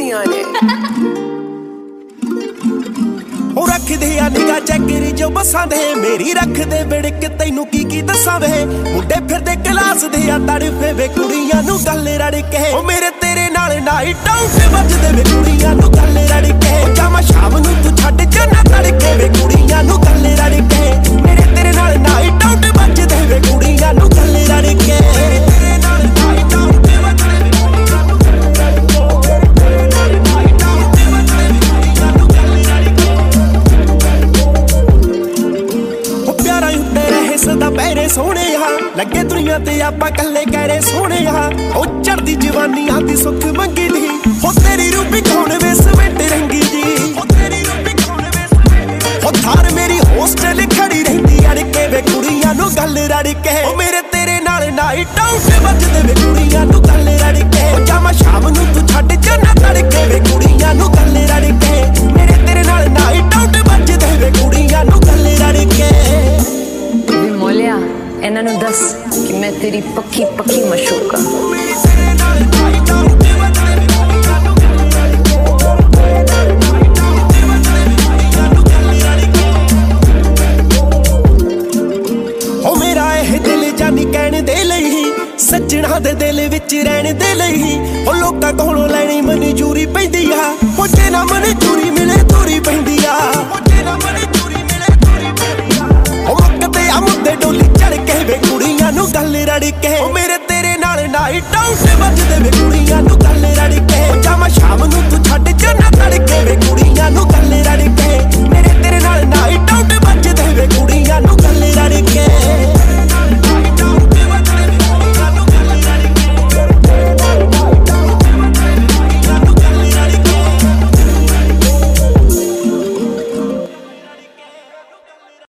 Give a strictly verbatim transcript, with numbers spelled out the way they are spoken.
ਹੁੰਦੀਆਂ ਨੇ। ਉਹ ਰੱਖਦੇ ਆ ਨਿਗਾ ਚੱਕਰੀ ਜੋ ਬੱਸਾਂ ਦੇ ਮੇਰੀ ਰੱਖਦੇ ਵਿੜਕ ਤੈਨੂੰ ਕੀ ਕੀ ਦੱਸਾਂ ਵੇ। ਮੁੰਡੇ ਫਿਰਦੇ ਕਲਾਸ ਦੇ ਆ ਤੜਫੇ ਵੇ ਕੁੜੀਆਂ ਨੂੰ ਗੱਲ ਰੜ ਕੇ। ਉਹ ਮੇਰੇ ਤੇਰੇ ਨਾਲ ਨਾਈਟ ਆਊਟ ਵੱਜਦੇ ਵੇ ਕੁੜੀਆਂ ਨੂੰ ਗੱਲ ਰੜ ਕੇ। ਜਾਵਾਂ ਸ਼ਾਮ ਨੂੰ ਤੂੰ ਛੱਡ ਜਾਣਾ ਤੜਕੇ ਵੇ ਕੁੜੀਆਂ ਨੂੰ ਗੱਲ ਰੜ ਕੇ। ਮੇਰੇ ਤੇਰੇ ਨਾਲ ਨਾਈਟ ਆਊਟ ਵੱਜਦੇ ਵੇ ਕੁੜੀਆਂ ਨੂੰ ਗੱਲ ਰੜ ਕੇ। ਤੇਰੇ ਨਾਲ ਨਾਈਟ ਆਊਟ ਸਦਾ ਪੈਰੇ ਸੋਹਣਿਆ ਲੱਗੇ ਦੁਨੀਆ ਤੇ ਆਪਾਂ ਕੱਲੇ ਕਹਿਰੇ ਸੋਹਣਿਆ। ਉਹ ਚੜਦੀ ਜਵਾਨੀਆਂ ਦੀ ਸੁੱਖ ਮੰਗੀ ਦੀ ਹੋ ਤੇਰੀ ਰੂਪੀ ਕੌਣ ਵੇ ਸਵੈਟ ਰੰਗੀ ਜੀ। ਹੋ ਤੇਰੀ ਰੂਪੀ ਕੌਣ ਵੇ ਸਵੈਟ ਹੋ ਥਾਰ ਮੇਰੀ ਹੋਸਟਲ ਖੜੀ ਰਹਿੰਦੀ ਅੜ ਕੇ ਵੇ ਕੁੜੀਆਂ ਨੂੰ ਗੱਲ ਰੜ ਕੇ। ਉਹ ਮੇਰੇ ਤੇਰੇ ਨਾਲ ਨਾਈਟ ਆਊਟ ਵੱਜਦੇ ਵੇ ਕੁੜੀਆਂ ਨੂੰ ਗੱਲ ਰੜ ਕੇ। ਉਹ ਜਾਵਾਂ ਸ਼ਾਮ ਨੂੰ ਤੂੰ ਛੱਡ ਜਾਣਾ ਤੜਕੇ ਵੇ ਕੁੜੀਆਂ ਨੂੰ ਗੱਲ ਰੜ ਕੇ। ਮੇਰੇ ਤੇਰੇ ਨਾਲ ਨਾਈਟ ਆਊਟ ਵੱਜਦੇ ਵੇ ਕੁੜੀਆਂ ਨੂੰ ਗੱਲ ਰੜ ਕੇ। ਮੋਲਿਆ ਇਹਨਾਂ ਨੂੰ ਦੱਸ ਕਿ ਮੈਂ ਤੇਰੀ ਪੱਕੀ ਪੱਕੀ ਮਸ਼ੂਕਾ। ਉਹ ਮੇਰਾ ਇਹ ਦਿਲ ਜਾਨੀ ਕਹਿਣ ਦੇ ਲਈ ਸੱਜਣਾ ਦੇ ਦਿਲ ਵਿੱਚ ਰਹਿਣ ਦੇ ਲਈ। ਉਹ ਲੋਕਾਂ ਕੋਲੋਂ ਲੈਣੀ ਮਨਜ਼ੂਰੀ ਪੈਂਦੀ ਆ। ਉਹ ਜੇ ਨਾ ਮਨਜ਼ੂਰੀ ਮਿਲੇ ਦੂਰੀ ਪੈਂਦੀ ਆ। ਮੁੱਦੇ ਡੋਲੀ ਚੜ ਕੇ ਵੇ ਕੁੜੀਆਂ ਨੂੰ ਗੱਲ ਰੜ ਕੇ। ਉਹ ਮੇਰੇ ਤੇਰੇ ਨਾਲ ਨਾਈਟ ਆਊਟ ਵੱਜਦੇ ਵੇ ਕੁੜੀਆਂ ਨੂੰ ਗੱਲ ਰੜ ਕੇ। ਜਾਵਾਂ ਸ਼ਾਮ ਨੂੰ ਤੂੰ ਛੱਡ ਜਾਣਾ ਤੜਕੇ ਵੇ ਕੁੜੀਆਂ ਨੂੰ ਗੱਲ ਰੜ ਕੇ।